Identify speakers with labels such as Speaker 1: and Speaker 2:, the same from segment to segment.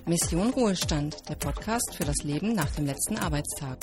Speaker 1: Mission Ruhestand, der Podcast für das Leben nach dem letzten Arbeitstag.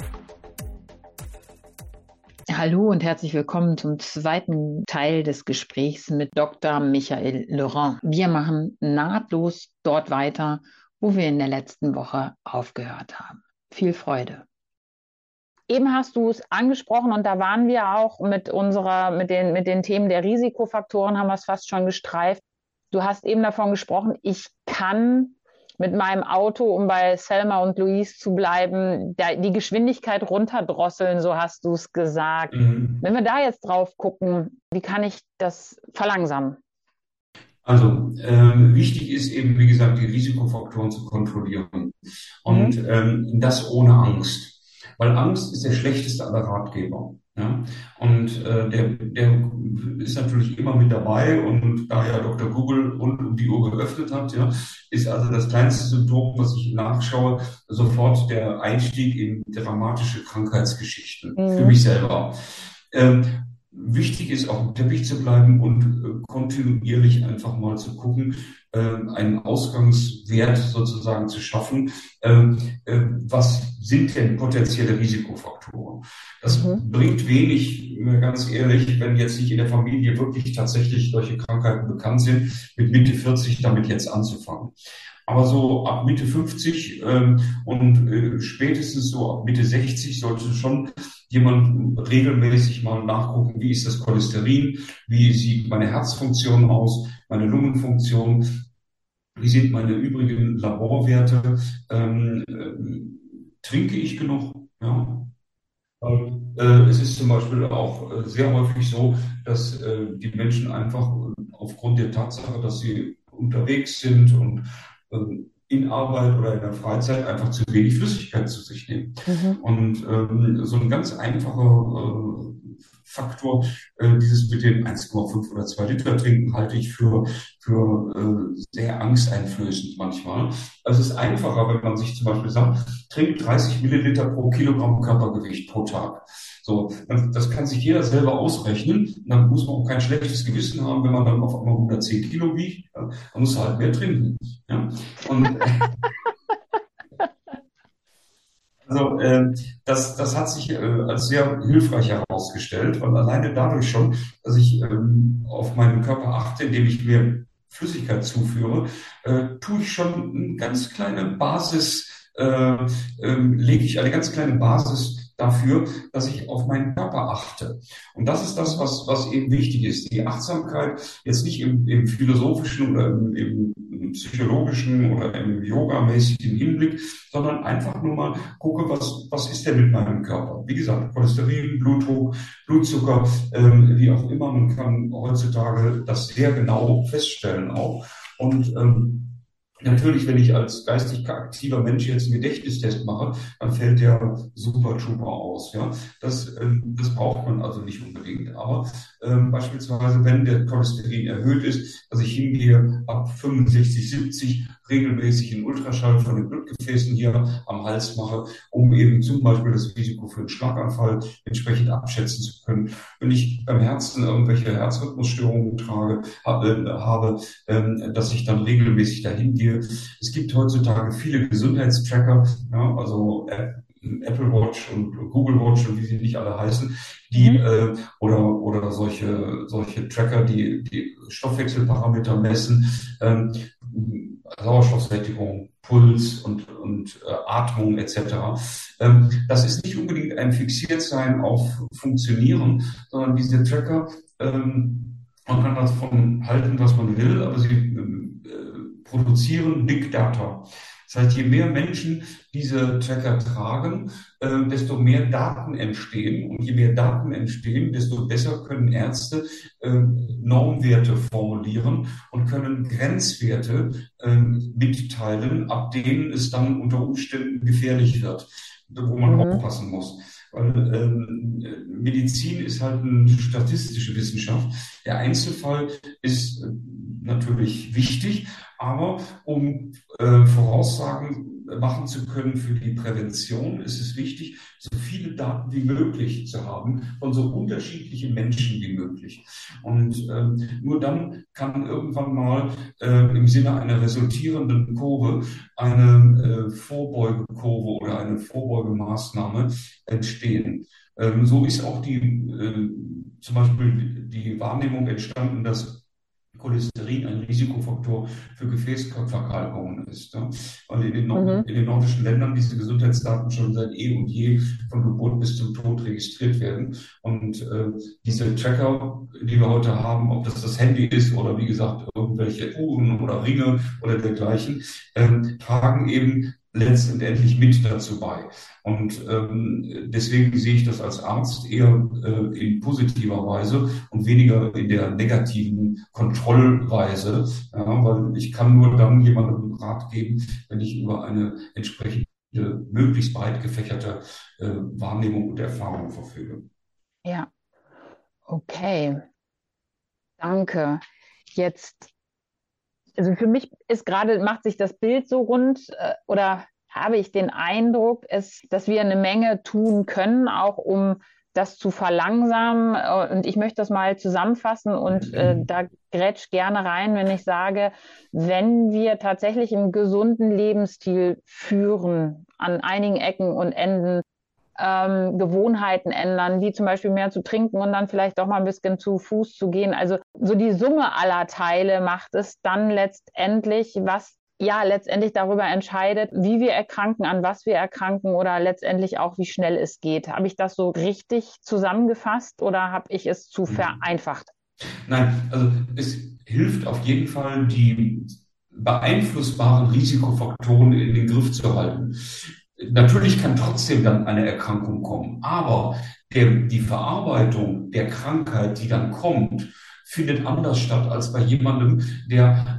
Speaker 2: Hallo und herzlich willkommen zum zweiten Teil des Gesprächs mit Dr. Michael Laurent. Wir machen nahtlos dort weiter, wo wir in der letzten Woche aufgehört haben. Viel Freude. Eben hast du es angesprochen und da waren wir auch mit den Themen der Risikofaktoren, haben wir es fast schon gestreift. Du hast eben davon gesprochen, ich kann mit meinem Auto, um bei Selma und Louise zu bleiben, die Geschwindigkeit runterdrosseln, so hast du es gesagt. Wenn wir da jetzt drauf gucken, wie kann ich das verlangsamen?
Speaker 3: Also wichtig ist eben, wie gesagt, die Risikofaktoren zu kontrollieren und das ohne Angst. Weil Angst ist der schlechteste aller Ratgeber. Ja? Und der ist natürlich immer mit dabei und da ja Dr. Google rund um die Uhr geöffnet hat, ja, ist also das kleinste Symptom, was ich nachschaue, sofort der Einstieg in dramatische Krankheitsgeschichten für mich selber. Wichtig ist, auf dem Teppich zu bleiben und kontinuierlich einfach mal zu gucken, einen Ausgangswert sozusagen zu schaffen. Was sind denn potenzielle Risikofaktoren? Das bringt wenig, ganz ehrlich, wenn jetzt nicht in der Familie wirklich tatsächlich solche Krankheiten bekannt sind, mit Mitte 40 damit jetzt anzufangen. Aber so ab Mitte 50 und spätestens so ab Mitte 60 sollte schon jemand regelmäßig mal nachgucken, wie ist das Cholesterin, wie sieht meine Herzfunktion aus, meine Lungenfunktion, wie sind meine übrigen Laborwerte, trinke ich genug, ja. Es ist zum Beispiel auch sehr häufig so, dass die Menschen einfach aufgrund der Tatsache, dass sie unterwegs sind und in Arbeit oder in der Freizeit einfach zu wenig Flüssigkeit zu sich nehmen. Und so ein ganz einfacher Faktor, dieses mit den 1,5 oder 2 Liter trinken, halte ich für sehr angsteinflößend manchmal. Also es ist einfacher, wenn man sich zum Beispiel sagt, trink 30 Milliliter pro Kilogramm Körpergewicht pro Tag. So, das kann sich jeder selber ausrechnen. Dann muss man auch kein schlechtes Gewissen haben, wenn man dann auf einmal 110 Kilo wiegt. Ja, dann muss er halt mehr trinken. Ja? Und also das hat sich als sehr hilfreich herausgestellt, weil alleine dadurch schon, dass ich auf meinen Körper achte, indem ich mir Flüssigkeit zuführe, tue ich schon eine ganz kleine Basis, lege ich eine ganz kleine Basis dafür, dass ich auf meinen Körper achte. Und das ist das, was eben wichtig ist. Die Achtsamkeit jetzt nicht im philosophischen oder im psychologischen oder im yogamäßigen Hinblick, sondern einfach nur mal gucke, was ist denn mit meinem Körper? Wie gesagt, Cholesterin, Blutdruck, Blutzucker, wie auch immer. Man kann heutzutage das sehr genau feststellen auch. Und natürlich, wenn ich als geistig aktiver Mensch jetzt einen Gedächtnistest mache, dann fällt der super aus. Ja, das braucht man also nicht unbedingt. Aber beispielsweise, wenn der Cholesterin erhöht ist, dass ich hingehe ab 65, 70 regelmäßig einen Ultraschall von den Blutgefäßen hier am Hals mache, um eben zum Beispiel das Risiko für einen Schlaganfall entsprechend abschätzen zu können. Wenn ich beim Herzen irgendwelche Herzrhythmusstörungen habe, dass ich dann regelmäßig dahin gehe. Es gibt heutzutage viele Gesundheitstracker, ja, also Apple Watch und Google Watch und wie sie nicht alle heißen, die oder solche Tracker, die Stoffwechselparameter messen, Sauerstoffsättigung, Puls und Atmung etc. Das ist nicht unbedingt ein Fixiertsein auf Funktionieren, sondern diese Tracker, man kann davon halten, was man will, aber sie produzieren Big Data. Das heißt, je mehr Menschen diese Tracker tragen, desto mehr Daten entstehen. Und je mehr Daten entstehen, desto besser können Ärzte Normwerte formulieren und können Grenzwerte mitteilen, ab denen es dann unter Umständen gefährlich wird, wo man aufpassen muss. Weil Medizin ist halt eine statistische Wissenschaft. Der Einzelfall ist natürlich wichtig, aber um Voraussagen machen zu können für die Prävention, ist es wichtig, so viele Daten wie möglich zu haben von so unterschiedlichen Menschen wie möglich. Und nur dann kann irgendwann mal im Sinne einer resultierenden Kurve eine Vorbeugekurve oder eine Vorbeugemaßnahme entstehen. So ist auch zum Beispiel die Wahrnehmung entstanden, dass Cholesterin ein Risikofaktor für Gefäßverkalkungen ist. Ja? Weil in den nordischen Ländern diese Gesundheitsdaten schon seit eh und je von Geburt bis zum Tod registriert werden. Und diese Tracker, die wir heute haben, ob das Handy ist oder wie gesagt irgendwelche Uhren oder Ringe oder dergleichen, tragen eben letztendlich mit dazu bei. Und deswegen sehe ich das als Arzt eher in positiver Weise und weniger in der negativen Kontrollweise, ja, weil ich kann nur dann jemandem Rat geben, wenn ich über eine entsprechende, möglichst breit gefächerte Wahrnehmung und Erfahrung verfüge.
Speaker 2: Ja, okay. Danke. Jetzt, also für mich ist gerade, macht sich das Bild so rund oder habe ich den Eindruck, dass wir eine Menge tun können, auch um das zu verlangsamen. Und ich möchte das mal zusammenfassen und da grätsch gerne rein, wenn ich sage, wenn wir tatsächlich einen gesunden Lebensstil führen, an einigen Ecken und Enden, Gewohnheiten ändern, wie zum Beispiel mehr zu trinken und dann vielleicht auch mal ein bisschen zu Fuß zu gehen. Also so die Summe aller Teile macht es dann letztendlich, was ja letztendlich darüber entscheidet, wie wir erkranken, an was wir erkranken oder letztendlich auch, wie schnell es geht. Habe ich das so richtig zusammengefasst oder habe ich es zu vereinfacht?
Speaker 3: Nein, also es hilft auf jeden Fall, die beeinflussbaren Risikofaktoren in den Griff zu halten. Natürlich kann trotzdem dann eine Erkrankung kommen, aber die Verarbeitung der Krankheit, die dann kommt, findet anders statt als bei jemandem, der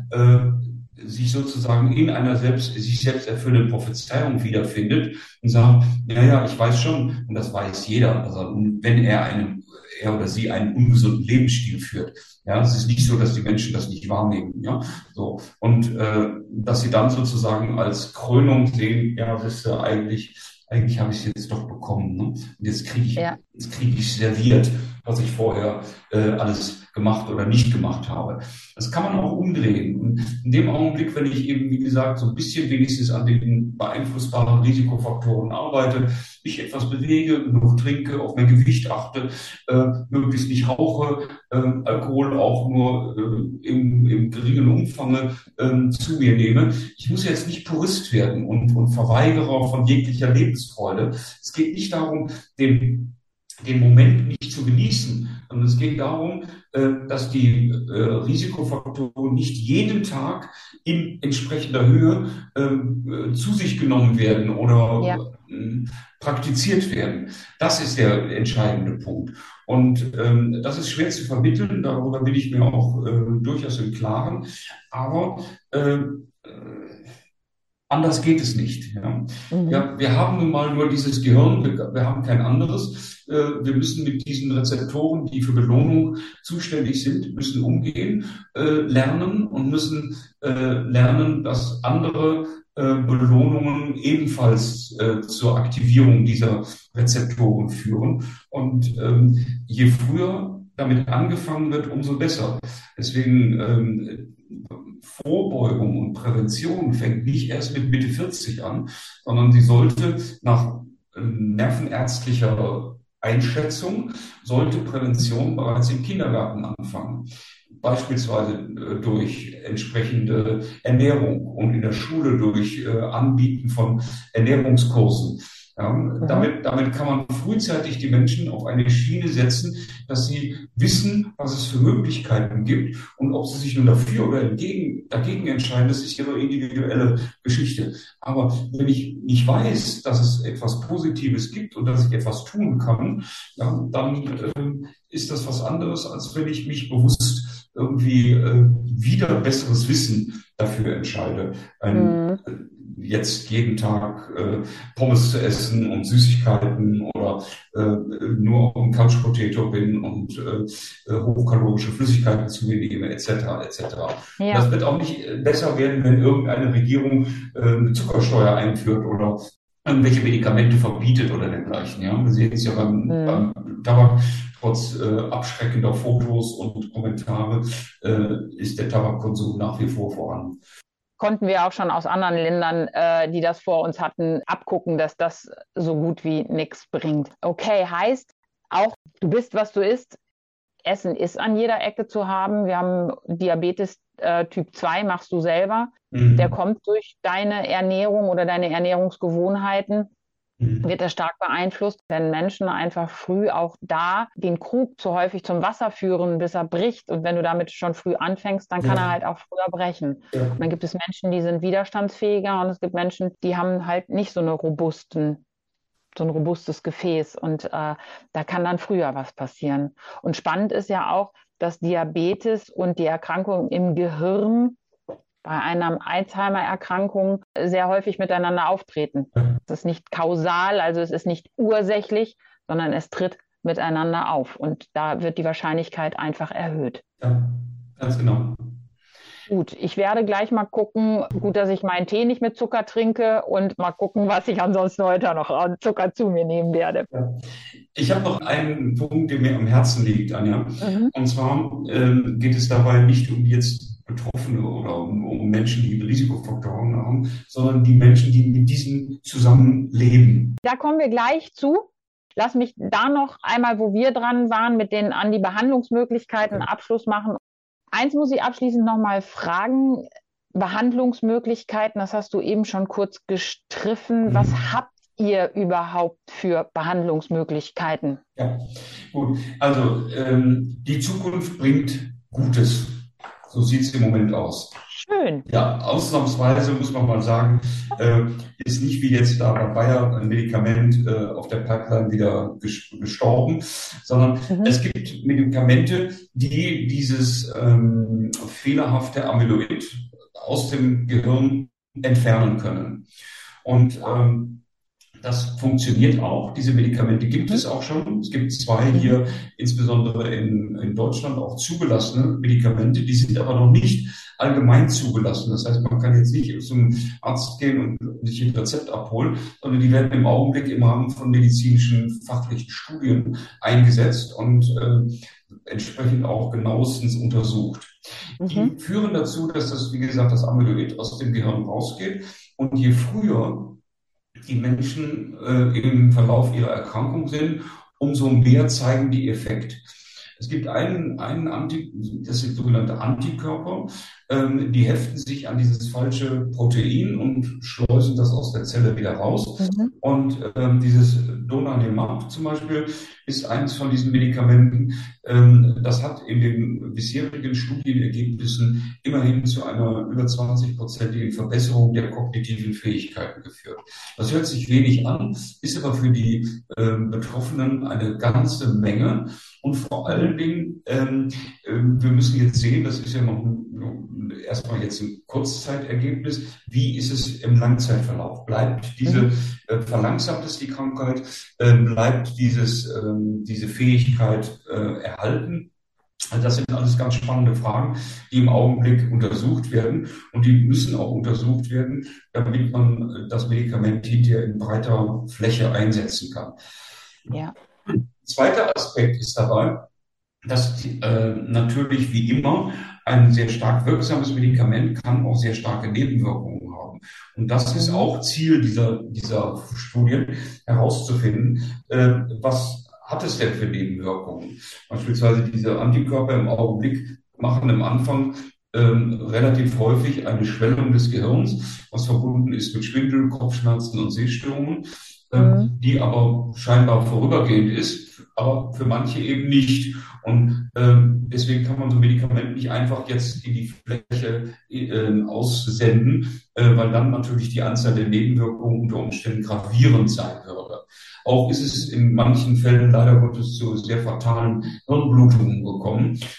Speaker 3: sich sozusagen in einer sich selbst erfüllenden Prophezeiung wiederfindet und sagt, ja, ich weiß schon, und das weiß jeder, also wenn er oder sie einen ungesunden Lebensstil führt. Ja, es ist nicht so, dass die Menschen das nicht wahrnehmen. Ja, so. Und dass sie dann sozusagen als Krönung sehen, ja, das ist ja eigentlich habe ich es jetzt doch bekommen. Ne? Und jetzt kriege ich serviert, was ich vorher alles gemacht oder nicht gemacht habe. Das kann man auch umdrehen. Und in dem Augenblick, wenn ich eben, wie gesagt, so ein bisschen wenigstens an den beeinflussbaren Risikofaktoren arbeite, mich etwas bewege, genug trinke, auf mein Gewicht achte, möglichst nicht rauche, Alkohol auch nur im geringen Umfang zu mir nehme. Ich muss jetzt nicht Purist werden und Verweigerer von jeglicher Lebensfreude. Es geht nicht darum, den Moment nicht zu genießen, sondern es geht darum, dass die Risikofaktoren nicht jeden Tag in entsprechender Höhe zu sich genommen werden oder praktiziert werden. Das ist der entscheidende Punkt. Und das ist schwer zu vermitteln, darüber bin ich mir auch durchaus im Klaren. Aber anders geht es nicht. Ja. Ja, wir haben nun mal nur dieses Gehirn, wir haben kein anderes. Wir müssen mit diesen Rezeptoren, die für Belohnung zuständig sind, müssen umgehen, lernen und müssen lernen, dass andere Belohnungen ebenfalls zur Aktivierung dieser Rezeptoren führen. Und je früher damit angefangen wird, umso besser. Deswegen Vorbeugung und Prävention fängt nicht erst mit Mitte 40 an, sondern sie sollte nach nervenärztlicher Einschätzung, sollte Prävention bereits im Kindergarten anfangen. Beispielsweise durch entsprechende Ernährung und in der Schule durch Anbieten von Ernährungskursen. Ja, damit kann man frühzeitig die Menschen auf eine Schiene setzen, dass sie wissen, was es für Möglichkeiten gibt und ob sie sich nun dafür oder dagegen entscheiden, das ist ihre individuelle Geschichte. Aber wenn ich nicht weiß, dass es etwas Positives gibt und dass ich etwas tun kann, ja, dann ist das was anderes, als wenn ich mich bewusst irgendwie wieder besseres Wissen dafür entscheide. jetzt jeden Tag Pommes zu essen und Süßigkeiten oder nur auf dem Couch Potato bin und hochkalorische Flüssigkeiten zu mir nehme, etc. etc. Und
Speaker 2: Ja.
Speaker 3: das wird auch nicht besser werden, wenn irgendeine Regierung eine Zuckersteuer einführt oder irgendwelche Medikamente verbietet oder dergleichen. Ja, wir sehen es ja beim Tabak. Trotz abschreckender Fotos und Kommentare ist der Tabakkonsum nach wie vor vorhanden.
Speaker 2: Konnten wir auch schon aus anderen Ländern, die das vor uns hatten, abgucken, dass das so gut wie nichts bringt. Okay, heißt auch, du bist, was du isst. Essen ist an jeder Ecke zu haben. Wir haben Diabetes Typ 2, machst du selber. Der kommt durch deine Ernährung oder deine Ernährungsgewohnheiten. Wird er stark beeinflusst, wenn Menschen einfach früh auch da den Krug zu häufig zum Wasser führen, bis er bricht. Und wenn du damit schon früh anfängst, dann kann er halt auch früher brechen.
Speaker 3: Ja.
Speaker 2: Und dann gibt es Menschen, die sind widerstandsfähiger und es gibt Menschen, die haben halt nicht so ein robustes Gefäß und da kann dann früher was passieren. Und spannend ist ja auch, dass Diabetes und die Erkrankung im Gehirn bei einer Alzheimer-Erkrankung sehr häufig miteinander auftreten. Es ist nicht kausal, also es ist nicht ursächlich, sondern es tritt miteinander auf. Und da wird die Wahrscheinlichkeit einfach erhöht.
Speaker 3: Ja, ganz genau.
Speaker 2: Gut, ich werde gleich mal gucken, gut, dass ich meinen Tee nicht mit Zucker trinke und mal gucken, was ich ansonsten heute noch an Zucker zu mir nehmen werde.
Speaker 3: Ja. Ich habe noch einen Punkt, der mir am Herzen liegt, Anja. Und zwar geht es dabei nicht um jetzt Betroffene oder um Menschen, die Risikofaktoren haben, sondern die Menschen, die mit diesen zusammenleben.
Speaker 2: Da kommen wir gleich zu. Lass mich da noch einmal, wo wir dran waren, mit den an die Behandlungsmöglichkeiten Abschluss machen. Eins muss ich abschließend noch mal fragen. Behandlungsmöglichkeiten, das hast du eben schon kurz gestriffen. Was habt ihr überhaupt für Behandlungsmöglichkeiten?
Speaker 3: Ja, gut. Also die Zukunft bringt Gutes. So sieht es im Moment aus.
Speaker 2: Schön.
Speaker 3: Ja, ausnahmsweise muss man mal sagen, ist nicht wie jetzt da bei Bayer ein Medikament auf der Pipeline wieder gestorben, sondern es gibt Medikamente, die dieses fehlerhafte Amyloid aus dem Gehirn entfernen können. Und das funktioniert auch. Diese Medikamente gibt es auch schon. Es gibt 2 hier, insbesondere in Deutschland, auch zugelassene Medikamente. Die sind aber noch nicht allgemein zugelassen. Das heißt, man kann jetzt nicht zum Arzt gehen und sich ein Rezept abholen, sondern die werden im Augenblick im Rahmen von medizinischen fachlichen Studien eingesetzt und entsprechend auch genauestens untersucht. Die führen dazu, dass das, wie gesagt, das Amyloid aus dem Gehirn rausgeht. Und je früher die Menschen im Verlauf ihrer Erkrankung sind, umso mehr zeigen die Effekt. Es gibt das sind sogenannte Antikörper, die heften sich an dieses falsche Protein und schleusen das aus der Zelle wieder raus. Und dieses Donanemab zum Beispiel ist eines von diesen Medikamenten. Das hat in den bisherigen Studienergebnissen immerhin zu einer über 20-prozentigen Verbesserung der kognitiven Fähigkeiten geführt. Das hört sich wenig an, ist aber für die Betroffenen eine ganze Menge. Und vor allen Dingen, wir müssen jetzt sehen, das ist ja noch erstmal jetzt ein Kurzzeitergebnis, wie ist es im Langzeitverlauf? Verlangsamt es die Krankheit? Bleibt diese Fähigkeit erhalten? Also das sind alles ganz spannende Fragen, die im Augenblick untersucht werden. Und die müssen auch untersucht werden, damit man das Medikament hinterher in breiter Fläche einsetzen kann.
Speaker 2: Ja.
Speaker 3: Zweiter Aspekt ist dabei, dass natürlich wie immer ein sehr stark wirksames Medikament kann auch sehr starke Nebenwirkungen haben. Und das ist auch Ziel dieser Studien, herauszufinden, was hat es denn für Nebenwirkungen? Beispielsweise diese Antikörper im Augenblick machen am Anfang relativ häufig eine Schwellung des Gehirns, was verbunden ist mit Schwindel, Kopfschmerzen und Sehstörungen, die aber scheinbar vorübergehend ist, aber für manche eben nicht. Und deswegen kann man so ein Medikament nicht einfach jetzt in die Fläche aussenden, weil dann natürlich die Anzahl der Nebenwirkungen unter Umständen gravierend sein würde. Auch ist es in manchen Fällen leider Gottes zu sehr fatalen Hirnblutungen gekommen. Und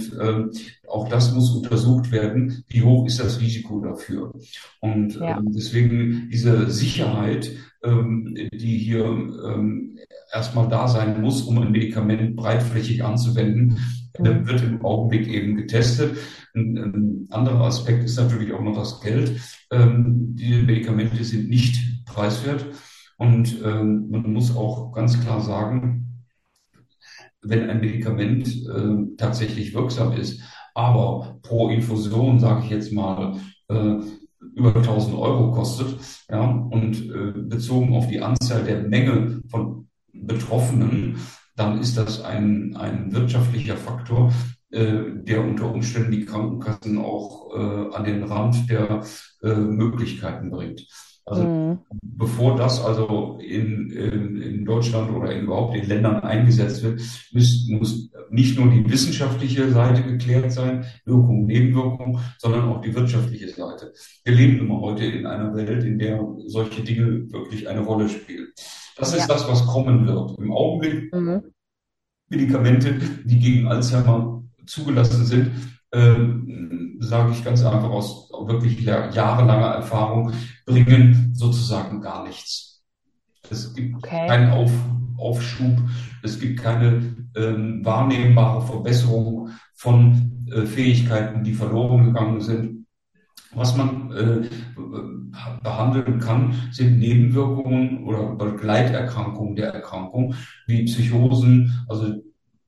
Speaker 3: Und auch das muss untersucht werden, wie hoch ist das Risiko dafür. Und
Speaker 2: Ja.
Speaker 3: deswegen diese Sicherheit, die hier erstmal da sein muss, um ein Medikament breitflächig anzuwenden, wird im Augenblick eben getestet. Ein anderer Aspekt ist natürlich auch noch das Geld. Die Medikamente sind nicht preiswert. Und man muss auch ganz klar sagen, wenn ein Medikament tatsächlich wirksam ist, aber pro Infusion, sage ich jetzt mal, über 1.000 € kostet, ja, und bezogen auf die Anzahl der Menge von Betroffenen, dann ist das ein wirtschaftlicher Faktor, der unter Umständen die Krankenkassen auch an den Rand der Möglichkeiten bringt. Also bevor das also in Deutschland oder überhaupt in Ländern eingesetzt wird, muss nicht nur die wissenschaftliche Seite geklärt sein, Wirkung, Nebenwirkung, sondern auch die wirtschaftliche Seite. Wir leben immer heute in einer Welt, in der solche Dinge wirklich eine Rolle spielen. Das ist das, was kommen wird. Im Augenblick Medikamente, die gegen Alzheimer zugelassen sind, sage ich ganz einfach aus wirklich jahrelanger Erfahrung, bringen sozusagen gar nichts. Es gibt keinen Aufschub, es gibt keine wahrnehmbare Verbesserung von Fähigkeiten, die verloren gegangen sind. Was man behandeln kann, sind Nebenwirkungen oder Begleiterkrankungen der Erkrankung, wie Psychosen, also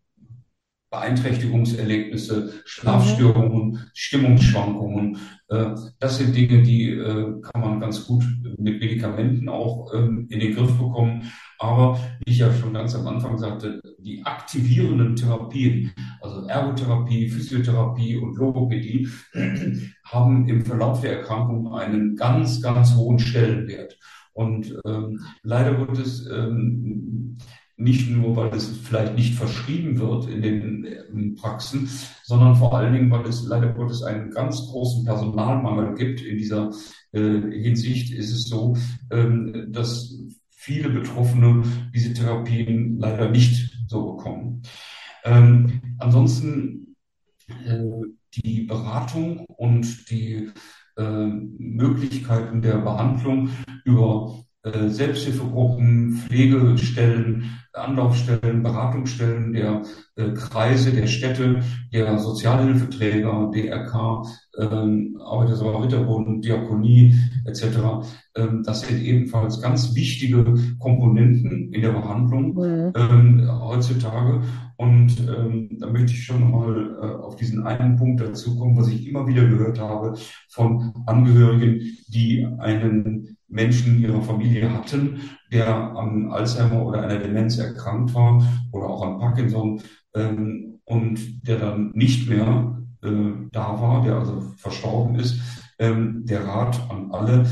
Speaker 3: Beeinträchtigungserlebnisse, Schlafstörungen, Stimmungsschwankungen. Das sind Dinge, die kann man ganz gut mit Medikamenten auch in den Griff bekommen. Aber wie ich ja schon ganz am Anfang sagte, die aktivierenden Therapien, also Ergotherapie, Physiotherapie und Logopädie, haben im Verlauf der Erkrankung einen ganz, ganz hohen Stellenwert. Und leider wird es nicht nur, weil es vielleicht nicht verschrieben wird in den Praxen, sondern vor allen Dingen, weil es leider Gottes einen ganz großen Personalmangel gibt. In dieser Hinsicht ist es so, dass viele Betroffene diese Therapien leider nicht so bekommen. Ansonsten die Beratung und die Möglichkeiten der Behandlung über Selbsthilfegruppen, Pflegestellen, Anlaufstellen, Beratungsstellen der Kreise, der Städte, der Sozialhilfeträger, DRK, Arbeiter-Samariterbund, Diakonie etc. Das sind ebenfalls ganz wichtige Komponenten in der Behandlung heutzutage. Und da möchte ich schon nochmal auf diesen einen Punkt dazu kommen, was ich immer wieder gehört habe von Angehörigen, die einen Menschen in ihrer Familie hatten, der an Alzheimer oder einer Demenz erkrankt war oder auch an Parkinson und der dann nicht mehr da war, der also verstorben ist. Der Rat an alle,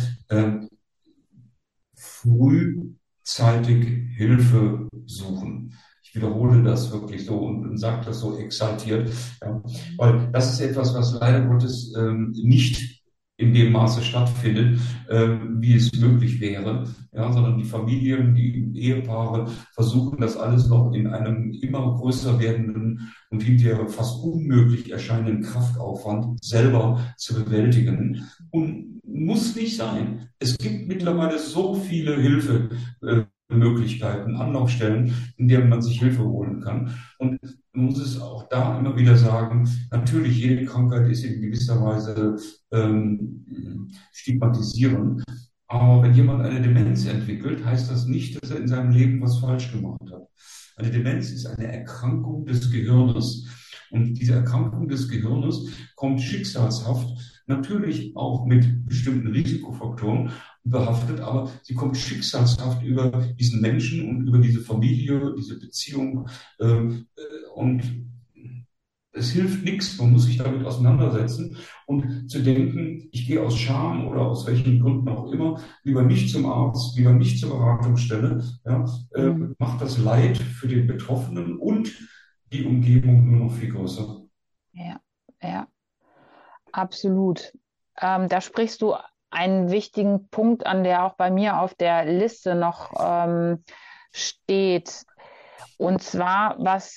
Speaker 3: frühzeitig Hilfe suchen. Ich wiederhole das wirklich so und sage das so exaltiert, ja, weil das ist etwas, was leider Gottes nicht in dem Maße stattfindet, wie es möglich wäre, ja, sondern die Familien, die Ehepaare versuchen das alles noch in einem immer größer werdenden und hinterher fast unmöglich erscheinenden Kraftaufwand selber zu bewältigen. Und muss nicht sein. Es gibt mittlerweile so viele Hilfemöglichkeiten, Anlaufstellen, in denen man sich Hilfe holen kann. Und man muss es auch da immer wieder sagen, natürlich, jede Krankheit ist in gewisser Weise stigmatisierend. Aber wenn jemand eine Demenz entwickelt, heißt das nicht, dass er in seinem Leben was falsch gemacht hat. Eine Demenz ist eine Erkrankung des Gehirnes. Und diese Erkrankung des Gehirnes kommt schicksalshaft, natürlich auch mit bestimmten Risikofaktoren behaftet, aber sie kommt schicksalshaft über diesen Menschen und über diese Familie, diese Beziehung. Und es hilft nichts, man muss sich damit auseinandersetzen und zu denken, ich gehe aus Scham oder aus welchen Gründen auch immer, lieber nicht zum Arzt, lieber nicht zur Beratungsstelle, ja, macht das Leid für den Betroffenen und die Umgebung nur noch viel größer.
Speaker 2: Ja, absolut. Da sprichst du einen wichtigen Punkt an, der auch bei mir auf der Liste noch steht. Und zwar, was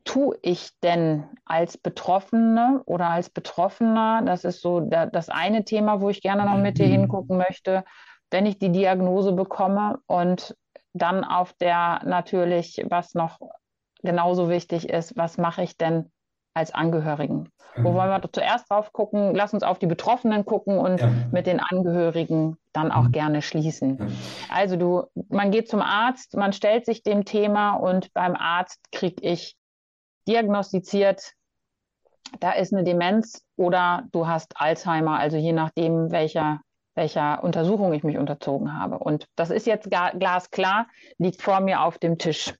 Speaker 2: tue ich denn als Betroffene oder als Betroffener? Das ist so das eine Thema, wo ich gerne noch mit dir hingucken möchte, wenn ich die Diagnose bekomme und dann auf der natürlich, was noch genauso wichtig ist, was mache ich denn als Angehörigen? Wo wollen wir zuerst drauf gucken? Lass uns auf die Betroffenen gucken und mit den Angehörigen dann auch gerne schließen. Also man geht zum Arzt, man stellt sich dem Thema und beim Arzt kriege ich diagnostiziert, da ist eine Demenz oder du hast Alzheimer, also je nachdem, welcher Untersuchung ich mich unterzogen habe. Und das ist jetzt glasklar, liegt vor mir auf dem Tisch.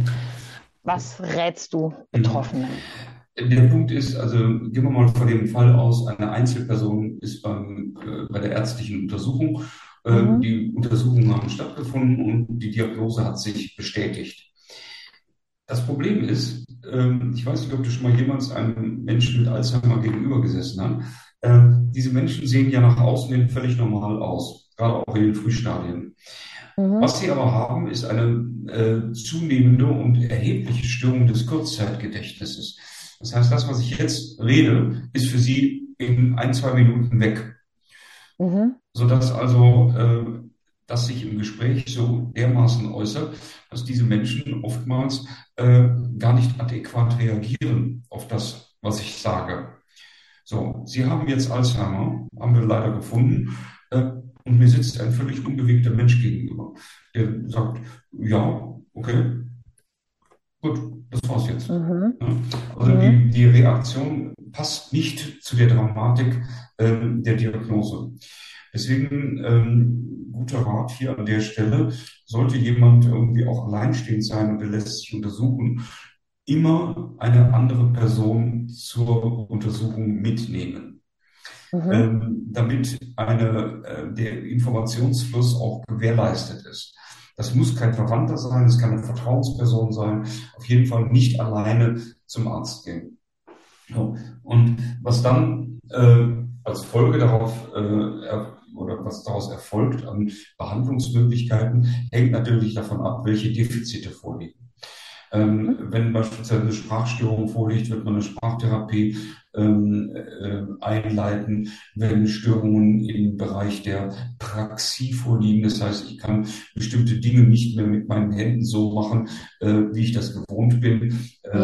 Speaker 2: Was rätst du Betroffenen?
Speaker 3: Der Punkt ist, also gehen wir mal von dem Fall aus, eine Einzelperson ist bei der ärztlichen Untersuchung. Die Untersuchungen haben stattgefunden und die Diagnose hat sich bestätigt. Das Problem ist, ich weiß nicht, ob du schon mal jemals einem Menschen mit Alzheimer gegenüber gesessen hast. Diese Menschen sehen ja nach außen hin völlig normal aus, gerade auch in den Frühstadien. Was sie aber haben, ist eine zunehmende und erhebliche Störung des Kurzzeitgedächtnisses. Das heißt, das, was ich jetzt rede, ist für sie in 1-2 Minuten weg. Sodass also das sich im Gespräch so dermaßen äußert, dass diese Menschen oftmals gar nicht adäquat reagieren auf das, was ich sage. So, sie haben jetzt Alzheimer, haben wir leider gefunden, und mir sitzt ein völlig unbewegter Mensch gegenüber, der sagt, ja, okay, gut, das war's jetzt. Also die Reaktion passt nicht zu der Dramatik der Diagnose. Deswegen guter Rat hier an der Stelle, sollte jemand irgendwie auch alleinstehend sein und er lässt sich untersuchen, immer eine andere Person zur Untersuchung mitnehmen. Damit der Informationsfluss auch gewährleistet ist. Das muss kein Verwandter sein, es kann eine Vertrauensperson sein, auf jeden Fall nicht alleine zum Arzt gehen. So. Und was dann als Folge darauf oder was daraus erfolgt an Behandlungsmöglichkeiten, hängt natürlich davon ab, welche Defizite vorliegen. Wenn beispielsweise eine Sprachstörung vorliegt, wird man eine Sprachtherapie einleiten. Wenn Störungen im Bereich der Praxie vorliegen, das heißt, ich kann bestimmte Dinge nicht mehr mit meinen Händen so machen, wie ich das gewohnt bin.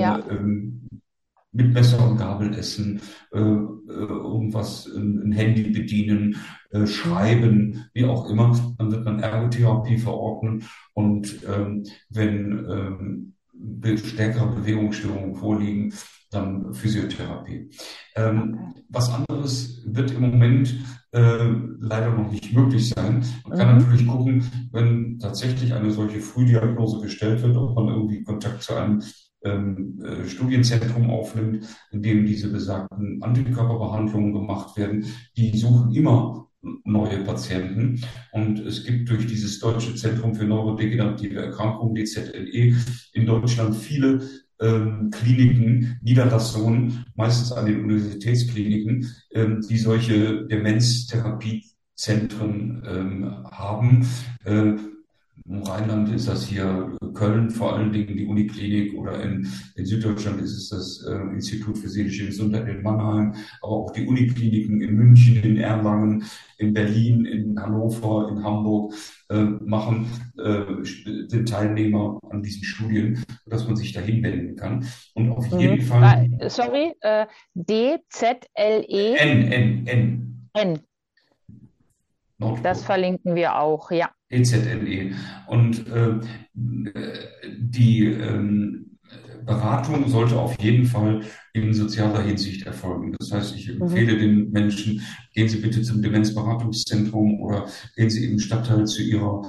Speaker 3: Mit Messer und Gabel essen, irgendwas, ein Handy bedienen, schreiben, wie auch immer, dann wird man Ergotherapie verordnen und wenn stärkere Bewegungsstörungen vorliegen, dann Physiotherapie. Was anderes wird im Moment leider noch nicht möglich sein. Man kann natürlich gucken, wenn tatsächlich eine solche Frühdiagnose gestellt wird, ob man irgendwie Kontakt zu einem Studienzentrum aufnimmt, in dem diese besagten Antikörperbehandlungen gemacht werden. Die suchen immer neue Patienten. Und es gibt durch dieses Deutsche Zentrum für neurodegenerative Erkrankungen, DZNE, in Deutschland viele Kliniken, Niederlassungen, meistens an den Universitätskliniken, die solche Demenztherapiezentren haben. Im Rheinland ist das hier Köln, vor allen Dingen die Uniklinik, oder in Süddeutschland ist es das Institut für seelische Gesundheit in Mannheim, aber auch die Unikliniken in München, in Erlangen, in Berlin, in Hannover, in Hamburg sind Teilnehmer an diesen Studien, sodass man sich dahin wenden kann. Und auf jeden Fall...
Speaker 2: Sorry, DZLE? N. Notebook. Das verlinken wir auch, ja.
Speaker 3: DZLE. Und die Beratung sollte auf jeden Fall in sozialer Hinsicht erfolgen. Das heißt, ich empfehle den Menschen, gehen Sie bitte zum Demenzberatungszentrum oder gehen Sie im Stadtteil zu Ihrer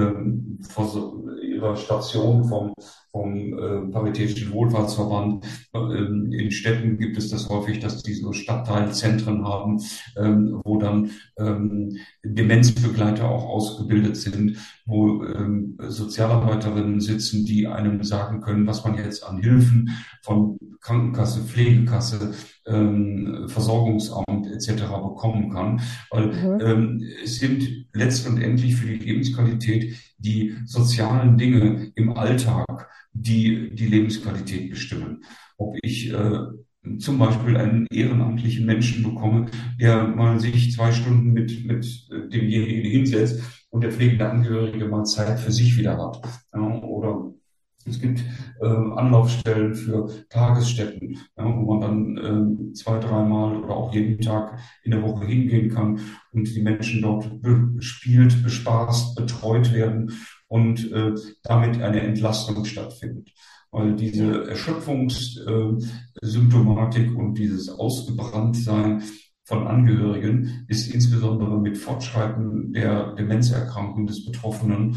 Speaker 3: Station vom Paritätischen Wohlfahrtsverband. In Städten gibt es das häufig, dass die so Stadtteilzentren haben, wo dann Demenzbegleiter auch ausgebildet sind, wo Sozialarbeiterinnen sitzen, die einem sagen können, was man jetzt an Hilfen von Krankenkasse, Pflegekasse, Versorgungsamt etc. bekommen kann. Weil es sind letztendlich für die Lebensqualität die sozialen Dinge im Alltag, die die Lebensqualität bestimmen. ob ich zum Beispiel einen ehrenamtlichen Menschen bekomme, der mal sich 2 Stunden mit demjenigen hinsetzt und der pflegende Angehörige mal Zeit für sich wieder hat. Ja, oder es gibt Anlaufstellen für Tagesstätten, ja, wo man dann 2, 3 Mal oder auch jeden Tag in der Woche hingehen kann und die Menschen dort bespielt, bespaßt, betreut werden und damit eine Entlastung stattfindet. Weil diese Erschöpfungssymptomatik und dieses Ausgebranntsein von Angehörigen ist insbesondere mit Fortschreiten der Demenzerkrankung des Betroffenen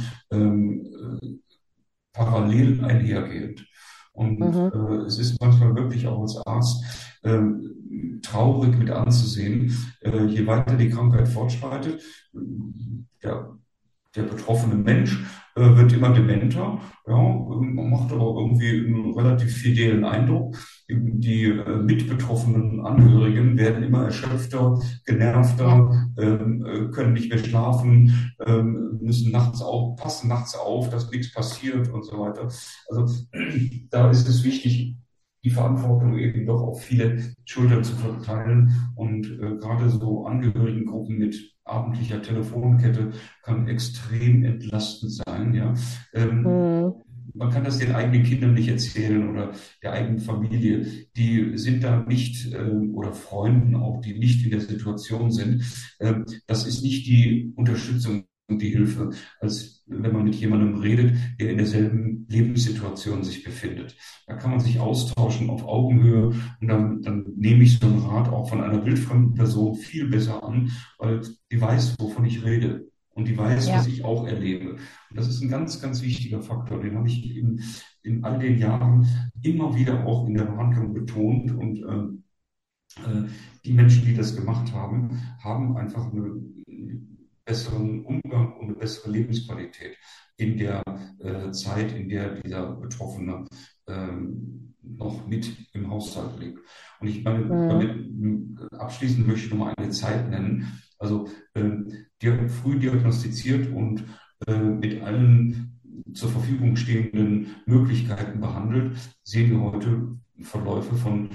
Speaker 3: parallel einhergehend. Und es ist manchmal wirklich auch als Arzt traurig mit anzusehen, je weiter die Krankheit fortschreitet, der, der betroffene Mensch wird immer dementer, ja, macht aber irgendwie einen relativ fidelen Eindruck. Die mitbetroffenen Angehörigen werden immer erschöpfter, genervter, können nicht mehr schlafen, müssen nachts auf, passen nachts auf, dass nichts passiert und so weiter. Also da ist es wichtig, die Verantwortung eben doch auf viele Schultern zu verteilen. Und gerade so Angehörigengruppen mit abendlicher Telefonkette kann extrem entlastend sein. Ja. Man kann das den eigenen Kindern nicht erzählen oder der eigenen Familie. Die sind da nicht, oder Freunden auch, die nicht in der Situation sind. Das ist nicht die Unterstützung und die Hilfe, als wenn man mit jemandem redet, der in derselben Lebenssituation sich befindet. Da kann man sich austauschen auf Augenhöhe und dann nehme ich so einen Rat auch von einer wildfremden Person viel besser an, weil die weiß, wovon ich rede. Und die weiß, was ich auch erlebe. Und das ist ein ganz, ganz wichtiger Faktor. Den habe ich in all den Jahren immer wieder auch in der Behandlung betont. Und die Menschen, die das gemacht haben, haben einfach einen besseren Umgang und eine bessere Lebensqualität in der Zeit, in der dieser Betroffene noch mit im Haushalt lebt. Und ich meine, abschließend möchte ich noch mal eine Zeit nennen. Also früh diagnostiziert und mit allen zur Verfügung stehenden Möglichkeiten behandelt, sehen wir heute Verläufe von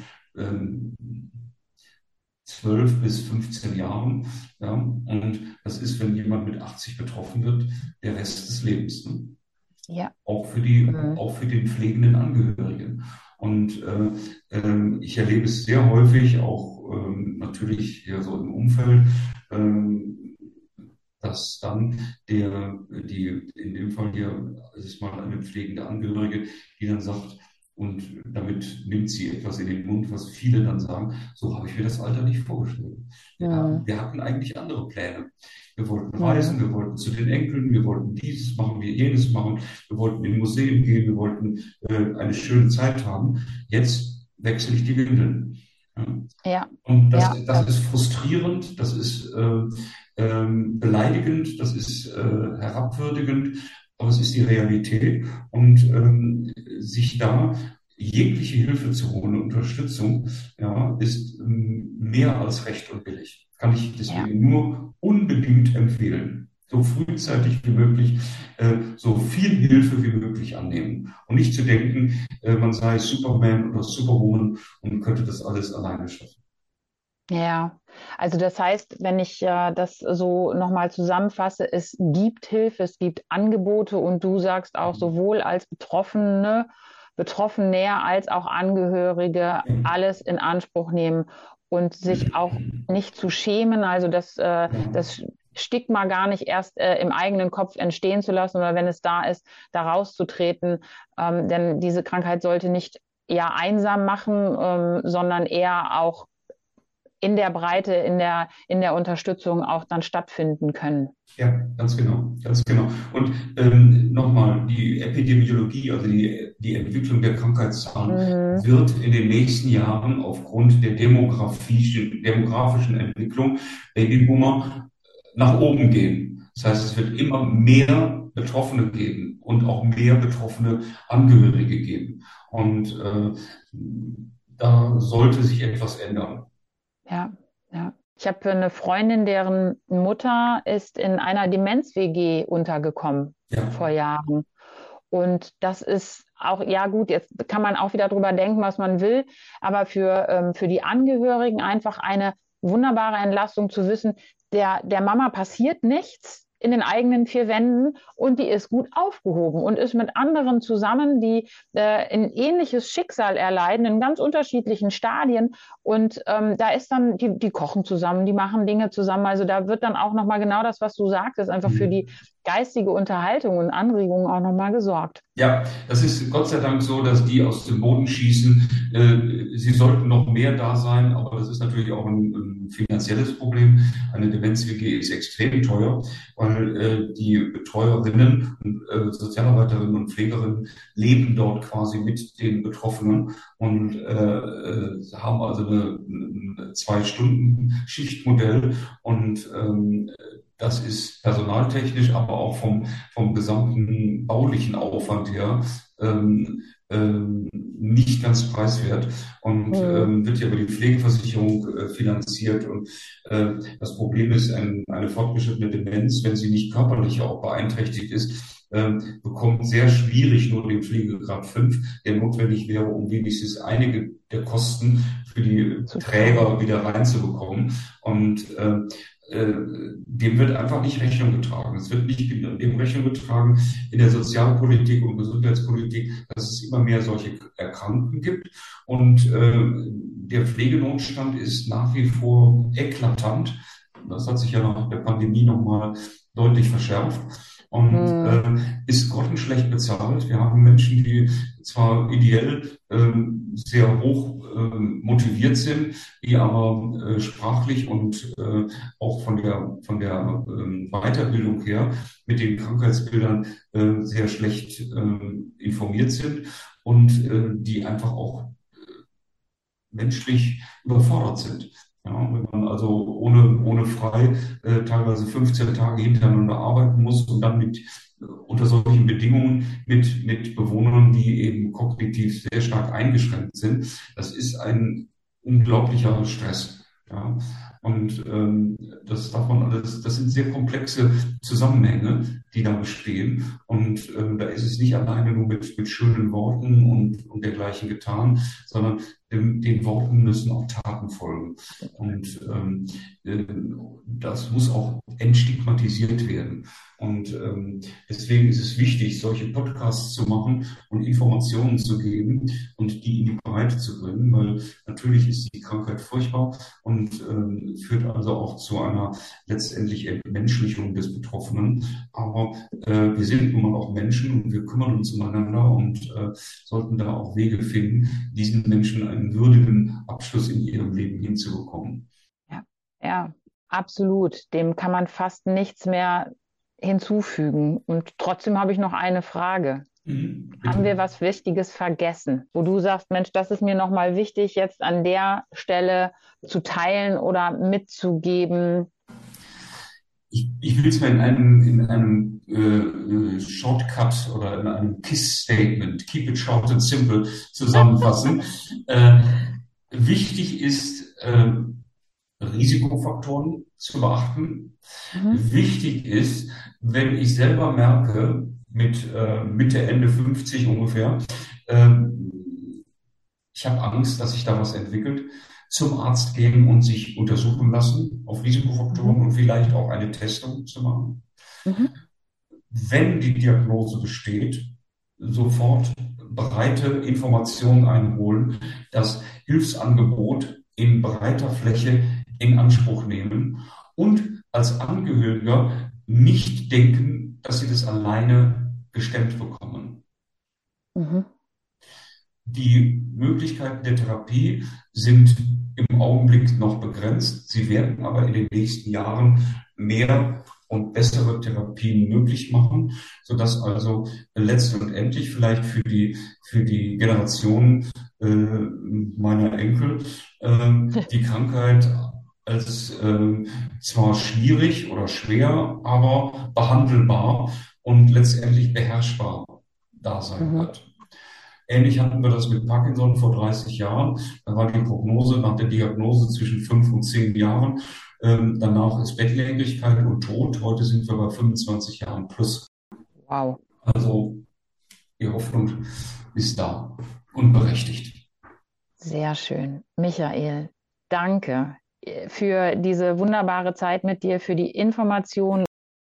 Speaker 3: 12 bis 15 Jahren. Ja, und das ist, wenn jemand mit 80 betroffen wird, der Rest des Lebens. Ne? Ja. Auch für den pflegenden Angehörigen. Und ich erlebe es sehr häufig, auch natürlich ja so im Umfeld, dass dann in dem Fall hier, es ist mal eine pflegende Angehörige, die dann sagt, und damit nimmt sie etwas in den Mund, was viele dann sagen, so habe ich mir das Alter nicht vorgestellt. Wir hatten eigentlich andere Pläne. Wir wollten reisen, wir wollten zu den Enkeln, wir wollten dieses machen, wir jenes machen, wir wollten in Museen gehen, wir wollten eine schöne Zeit haben. Jetzt wechsle ich die Windeln. Ja. Und das ist frustrierend, das ist beleidigend, das ist herabwürdigend, aber es ist die Realität. Und sich da jegliche Hilfe zu holen und Unterstützung, ja, ist mehr als recht und billig. Kann ich deswegen nur unbedingt empfehlen. So frühzeitig wie möglich, so viel Hilfe wie möglich annehmen. Und nicht zu denken, man sei Superman oder Superwoman und könnte das alles alleine schaffen.
Speaker 2: Ja, also das heißt, wenn ich das so nochmal zusammenfasse, es gibt Hilfe, es gibt Angebote und du sagst auch sowohl als Betroffene als auch Angehörige alles in Anspruch nehmen und sich auch nicht zu schämen, also das Stigma gar nicht erst im eigenen Kopf entstehen zu lassen oder wenn es da ist, da rauszutreten, denn diese Krankheit sollte nicht eher einsam machen, sondern eher auch in der Breite, in der Unterstützung auch dann stattfinden können.
Speaker 3: Ja, ganz genau, ganz genau. Und nochmal, die Epidemiologie, also die Entwicklung der Krankheitszahlen wird in den nächsten Jahren aufgrund der demografischen Entwicklung Babyboomer nach oben gehen. Das heißt, es wird immer mehr Betroffene geben und auch mehr betroffene Angehörige geben. Und da sollte sich etwas ändern.
Speaker 2: Ja. Ich habe eine Freundin, deren Mutter ist in einer Demenz-WG untergekommen vor Jahren. Und das ist auch, ja gut, jetzt kann man auch wieder drüber denken, was man will, aber für die Angehörigen einfach eine wunderbare Entlastung zu wissen, der Mama passiert nichts in den eigenen vier Wänden und die ist gut aufgehoben und ist mit anderen zusammen, die ein ähnliches Schicksal erleiden, in ganz unterschiedlichen Stadien. Und da ist dann, die kochen zusammen, die machen Dinge zusammen. Also da wird dann auch nochmal genau das, was du sagtest, einfach für die geistige Unterhaltung und Anregungen auch nochmal gesorgt.
Speaker 3: Ja, das ist Gott sei Dank so, dass die aus dem Boden schießen. Sie sollten noch mehr da sein, aber das ist natürlich auch ein finanzielles Problem. Eine Demenz-WG ist extrem teuer, weil die Betreuerinnen, Sozialarbeiterinnen und Pflegerinnen leben dort quasi mit den Betroffenen und haben also ein 2-Stunden-Schichtmodell und das ist personaltechnisch, aber auch vom gesamten baulichen Aufwand her nicht ganz preiswert und wird ja über die Pflegeversicherung finanziert. Und das Problem ist, eine fortgeschrittene Demenz, wenn sie nicht körperlich auch beeinträchtigt ist, bekommt sehr schwierig nur den Pflegegrad 5, der notwendig wäre, um wenigstens einige der Kosten für die Träger wieder reinzubekommen. Und dem wird einfach nicht Rechnung getragen. Es wird nicht dem Rechnung getragen in der Sozialpolitik und Gesundheitspolitik, dass es immer mehr solche Erkrankten gibt. Und der Pflegenotstand ist nach wie vor eklatant. Das hat sich ja nach der Pandemie nochmal deutlich verschärft und ist grottenschlecht bezahlt. Wir haben Menschen, die zwar ideell sehr hoch motiviert sind, die aber sprachlich und auch von der Weiterbildung her mit den Krankheitsbildern sehr schlecht informiert sind und die einfach auch menschlich überfordert sind. Ja, wenn man also ohne frei teilweise 15 Tage hintereinander arbeiten muss und dann unter solchen Bedingungen mit Bewohnern, die eben kognitiv sehr stark eingeschränkt sind, das ist ein unglaublicher Stress. Ja. Und das sind sehr komplexe Zusammenhänge, die da bestehen. Und da ist es nicht alleine nur mit schönen Worten und dergleichen getan, sondern den Worten müssen auch Taten folgen. Und das muss auch entstigmatisiert werden. Und deswegen ist es wichtig, solche Podcasts zu machen und Informationen zu geben und die in die Breite zu bringen, weil natürlich ist die Krankheit furchtbar und führt also auch zu einer letztendlich Entmenschlichung des Betroffenen. Aber wir sind nun mal auch Menschen und wir kümmern uns umeinander und sollten da auch Wege finden, diesen Menschen einen würdigen Abschluss in ihrem Leben hinzubekommen.
Speaker 2: Ja, absolut. Dem kann man fast nichts mehr hinzufügen. Und trotzdem habe ich noch eine Frage. Haben wir was Wichtiges vergessen, wo du sagst, Mensch, das ist mir nochmal wichtig, jetzt an der Stelle zu teilen oder mitzugeben?
Speaker 3: Ich will es mal in einem Shortcut oder in einem KISS-Statement, Keep it short and simple, zusammenfassen. Wichtig ist, Risikofaktoren zu beachten. Wichtig ist, wenn ich selber merke, mit Mitte, Ende 50 ungefähr, ich habe Angst, dass sich da was entwickelt, zum Arzt gehen und sich untersuchen lassen auf Risikofaktoren und vielleicht auch eine Testung zu machen. Wenn die Diagnose besteht, sofort breite Informationen einholen, das Hilfsangebot in breiter Fläche in Anspruch nehmen und als Angehöriger nicht denken, dass sie das alleine gestemmt bekommen. Die Möglichkeiten der Therapie sind im Augenblick noch begrenzt. Sie werden aber in den nächsten Jahren mehr und bessere Therapien möglich machen, sodass also letztendlich vielleicht für die Generation meiner Enkel die Krankheit als zwar schwierig oder schwer, aber behandelbar und letztendlich beherrschbar da sein wird. Ähnlich hatten wir das mit Parkinson vor 30 Jahren. Da war die Prognose nach der Diagnose zwischen 5 und 10 Jahren. Danach ist Bettlägerigkeit und Tod. Heute sind wir bei 25 Jahren plus.
Speaker 2: Wow.
Speaker 3: Also Die Hoffnung ist da und berechtigt.
Speaker 2: Sehr schön. Michael, danke für diese wunderbare Zeit mit dir, für die Informationen.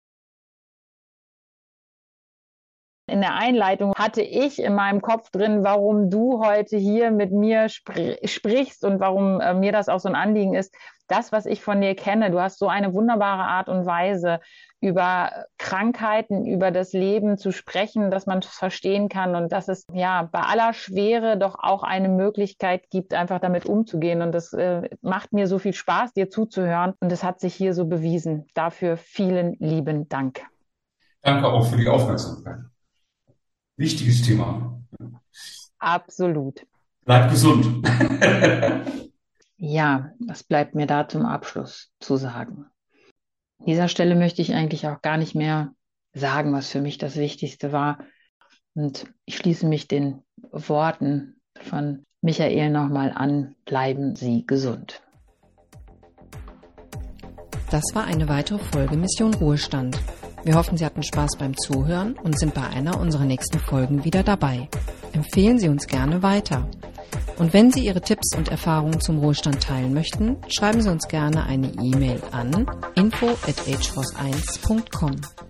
Speaker 2: In der Einleitung hatte ich in meinem Kopf drin, warum du heute hier mit mir sprichst und warum mir das auch so ein Anliegen ist. Das, was ich von dir kenne, du hast so eine wunderbare Art und Weise, über Krankheiten, über das Leben zu sprechen, dass man es verstehen kann und dass es ja bei aller Schwere doch auch eine Möglichkeit gibt, einfach damit umzugehen. Und das macht mir so viel Spaß, dir zuzuhören. Und es hat sich hier so bewiesen. Dafür vielen lieben Dank.
Speaker 3: Danke auch für die Aufmerksamkeit. Wichtiges Thema.
Speaker 2: Absolut.
Speaker 3: Bleib gesund.
Speaker 2: Ja, das bleibt mir da zum Abschluss zu sagen. An dieser Stelle möchte ich eigentlich auch gar nicht mehr sagen, was für mich das Wichtigste war. Und ich schließe mich den Worten von Michael nochmal an. Bleiben Sie gesund.
Speaker 1: Das war eine weitere Folge Mission Ruhestand. Wir hoffen, Sie hatten Spaß beim Zuhören und sind bei einer unserer nächsten Folgen wieder dabei. Empfehlen Sie uns gerne weiter. Und wenn Sie Ihre Tipps und Erfahrungen zum Ruhestand teilen möchten, schreiben Sie uns gerne eine E-Mail an info@ageforce1.com.